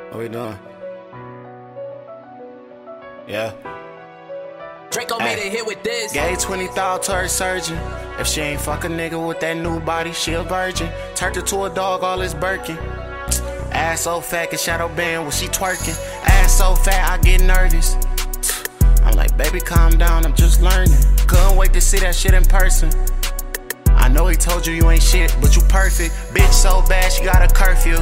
What we doing? Yeah. Draco made a hit with this. Gave 20,000 to her surgeon. If she ain't fuck a nigga with that new body, she a virgin. Turned her to a dog, all this Birkin. Ass so fat, can shadow band when she twerking. Ass so fat, I get nervous. I'm like, baby, calm down, I'm just learning. Couldn't wait to see that shit in person. I know he told you you ain't shit, but you perfect. Bitch so bad, she got a curfew.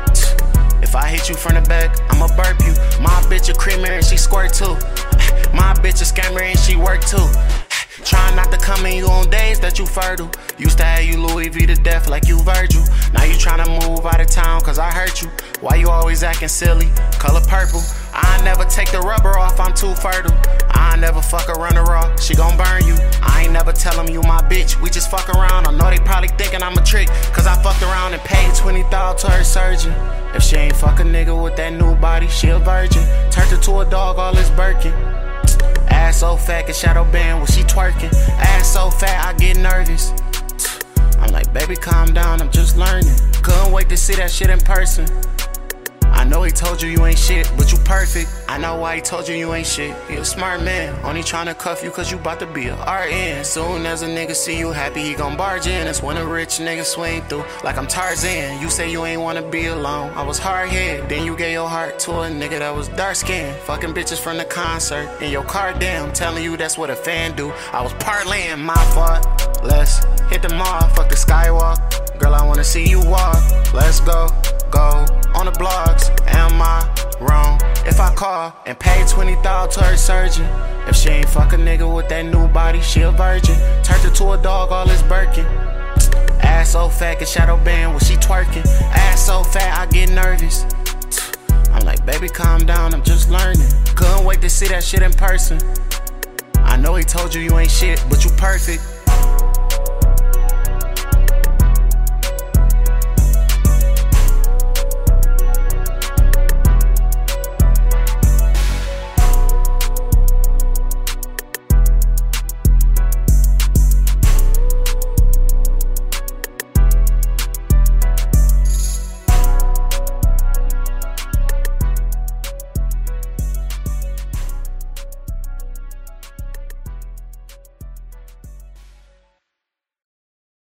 If I hit you from the back, I'ma burp you. My bitch a creamer and she squirt too. My bitch a scammer and she work too. Trying not to come in you on days that you fertile. Used to have you Louis V to death like you Virgil. Now you tryna move out of town cause I hurt you. Why you always acting silly? Color purple. I never take the rubber off, I'm too fertile. I never fuck a runner off, she gon' burn you. I ain't never tell them you my bitch, we just fuck around. I know they probably thinking I'm a trick, cause I fucked around and paid 20,000 to her surgeon. If she ain't fuck a nigga with that new body, she a virgin. Turned her to a dog, all this Birkin. Ass so fat, can shadow band when she twerking. Ass so fat, I get nervous. I'm like, baby, calm down, I'm just learning. Couldn't wait to see that shit in person. I know he told you you ain't shit, but you perfect. I know why he told you you ain't shit. He a smart man, only tryna cuff you cause you bout to be a RN. Soon as a nigga see you happy, he gon' barge in. That's when a rich nigga swing through like I'm Tarzan. You say you ain't wanna be alone, I was hard-headed. Then you gave your heart to a nigga that was dark-skinned. Fucking bitches from the concert in your car, damn. Telling you that's what a fan do. I was parlaying, my fault. Let's hit the mall, fuck the skywalk. Girl, I wanna see you walk. Let's go on the blogs. Am I wrong if I call and pay 20,000 to her surgeon? If she ain't fuck a nigga with that new body, she a virgin. Turned her to a dog, all this Birkin. Ass so fat, can shadow band when she twerking. Ass so fat, I get nervous. I'm like, baby, calm down, I'm just learning. Couldn't wait to see that shit in person. I know he told you you ain't shit, but you perfect.